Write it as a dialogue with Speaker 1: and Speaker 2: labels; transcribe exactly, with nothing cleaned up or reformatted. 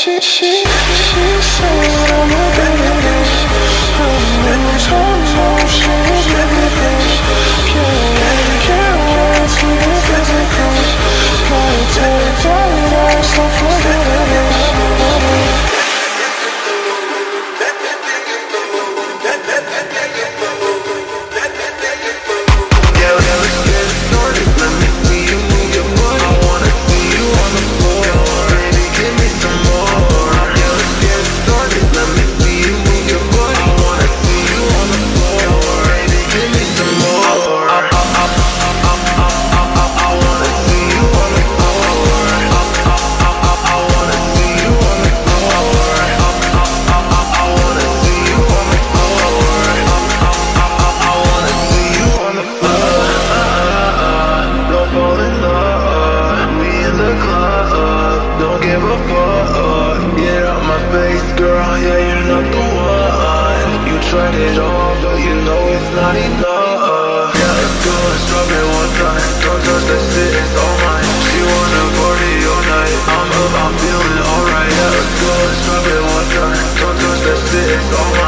Speaker 1: she, she, she said I'm a bad bitch. I'm lose her, no, she a bad bitch. Can't wait, can't wait to get physical. Gotta take that ass off for that.
Speaker 2: Tried it all, but you know it's not enough. Yeah, let's go, let's drop it one time. Don't touch that shit, it's all mine. She wanna party all night. I'm up, I'm feeling alright. Yeah, let's go, let's drop it one time. Don't touch that shit, it's all mine.